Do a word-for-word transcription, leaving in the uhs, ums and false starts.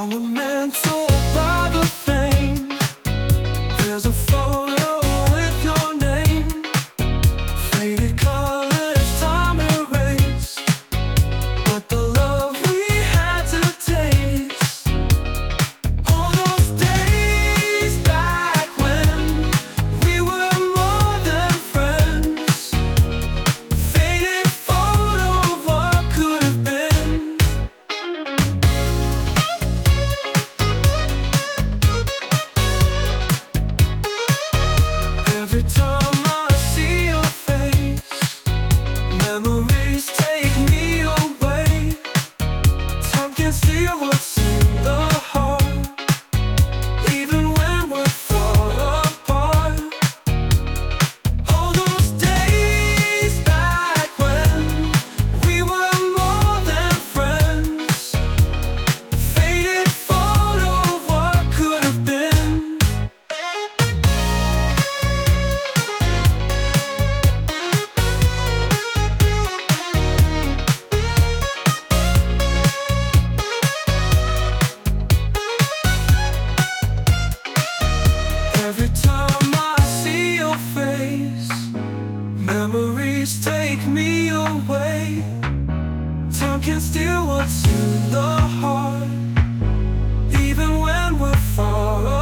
Monumental by the fame. There's a photo with your name. Faded colors, time erased, but the love we had to taste. All those days back when we were more than friends. Faded photo of what could have been. Every time I see your face, memories take me away. Time can steal what's in the heart, even when we're far apart. All those days back when we were more than friends. Faded photo of what could have been. Every time I see your face, memories take me away. Time can steal what's in the heart, even when we're far away.